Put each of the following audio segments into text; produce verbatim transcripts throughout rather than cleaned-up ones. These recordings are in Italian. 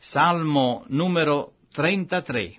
Salmo numero trentatré.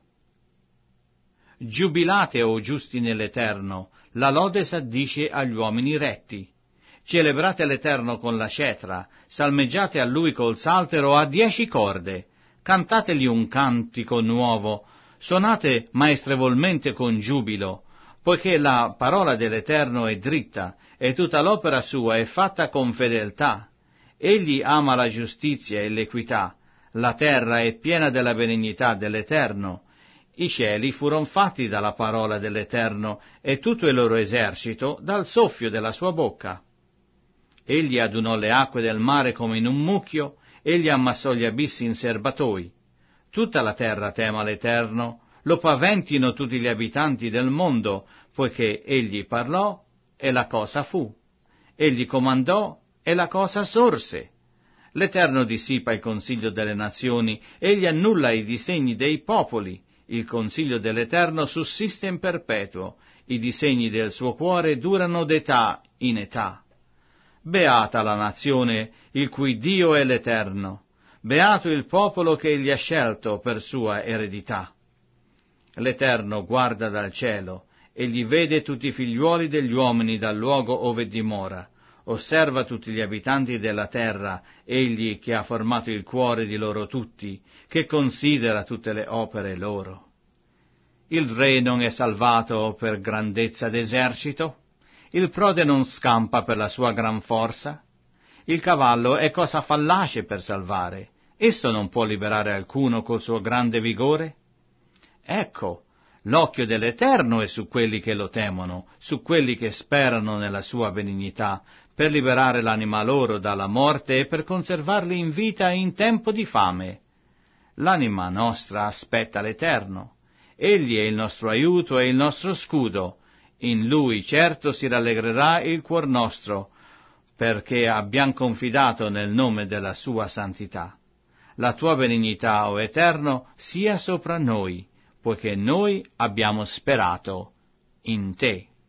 Giubilate, o giusti nell'Eterno, la lode s'addisce agli uomini retti. Celebrate l'Eterno con la cetra, salmeggiate a Lui col saltero a dieci corde, cantategli un cantico nuovo, suonate maestrevolmente con giubilo, poiché la parola dell'Eterno è dritta, e tutta l'opera sua è fatta con fedeltà. Egli ama la giustizia e l'equità, la terra è piena della benignità dell'Eterno. I cieli furono fatti dalla parola dell'Eterno, e tutto il loro esercito dal soffio della sua bocca. Egli adunò le acque del mare come in un mucchio, egli ammassò gli abissi in serbatoi. Tutta la terra tema l'Eterno, lo paventino tutti gli abitanti del mondo, poiché egli parlò e la cosa fu. Egli comandò e la cosa sorse. L'Eterno dissipa il consiglio delle nazioni, egli annulla i disegni dei popoli. Il consiglio dell'Eterno sussiste in perpetuo, i disegni del suo cuore durano d'età in età. Beata la nazione, il cui Dio è l'Eterno, beato il popolo che egli ha scelto per sua eredità. L'Eterno guarda dal cielo, egli vede tutti i figliuoli degli uomini dal luogo ove dimora, osserva tutti gli abitanti della terra, egli che ha formato il cuore di loro tutti, che considera tutte le opere loro. Il re non è salvato per grandezza d'esercito? Il prode non scampa per la sua gran forza? Il cavallo è cosa fallace per salvare, esso non può liberare alcuno col suo grande vigore? Ecco, l'occhio dell'Eterno è su quelli che lo temono, su quelli che sperano nella sua benignità, per liberare l'anima loro dalla morte e per conservarli in vita in tempo di fame. L'anima nostra aspetta l'Eterno. Egli è il nostro aiuto e il nostro scudo. In Lui certo si rallegrerà il cuor nostro, perché abbiamo confidato nel nome della sua santità. La tua benignità, o Eterno, sia sopra noi, poiché noi abbiamo sperato in te.